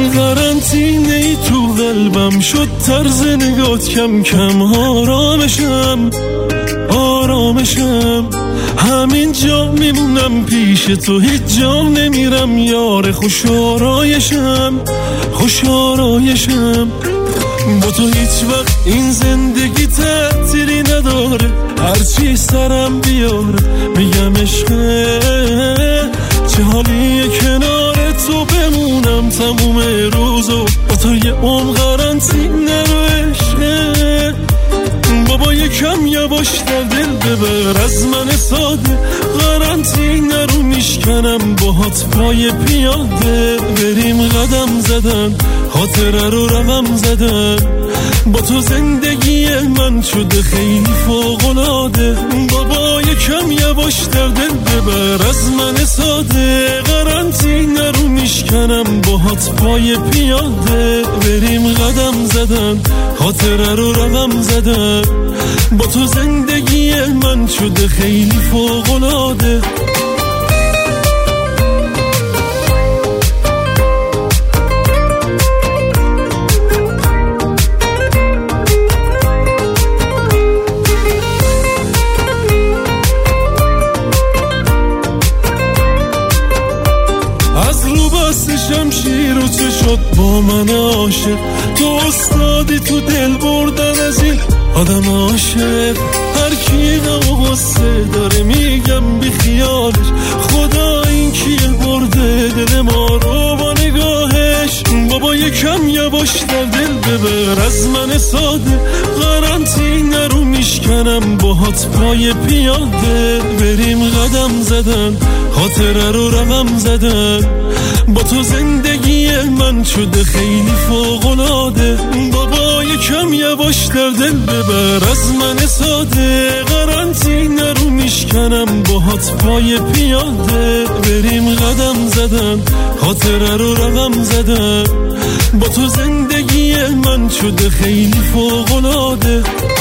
قرنطینه ای تو قلبم شد، طرز نگات کم کم آرامشم همین جا میمونم پیش تو، هیچ جا نمیرم یار، خوش آرایشم با تو هیچ وقت این زندگی تأثیری نداره، هرچی سرم بیاره میگم عشقه، چه حالیه کنار تو بمونم تموم روزو، با تو یه قرنطینه رو عشقه. بابا یکم یواش در دل ببر از من ساده، قرنطینه رو میشکنم باهات پای پیاده، بریم قدم زدن خاطره رو رقم زدن، با تو زندگی من شده خیلی فوق‌العاده. بابا یکم یواش در دل ببر از من ساده، قرنطینه رو میشکنم باهات پای پیاده، بریم قدم زدن خاطره رو رقم زدن، با تو زندگی من شده خیلی فوق‌العاده. از رو بست شمشیر و چه شد با من عاشق، تو استادی تو دل بردن از این آدم عاشق، هر کی غم و غصه داره میگم بی خیالش، خدا این کیه برده دل ما رو با نگاهش. بابا یکم یواش در دل ببر از من ساده، قرنطینه رو میشکنم باهات پای پیاده، بریم قدم زدن خاطره رو رقم زدن، با تو زندگی من شده خیلی فوق‌العاده. بابا یکم یواش در دل ببر از من ساده، قرنطینه رو میشکنم باهات پای پیاده، بریم قدم زدن خاطره رو رقم زدن، با تو زندگی من شده خیلی فوق‌العاده.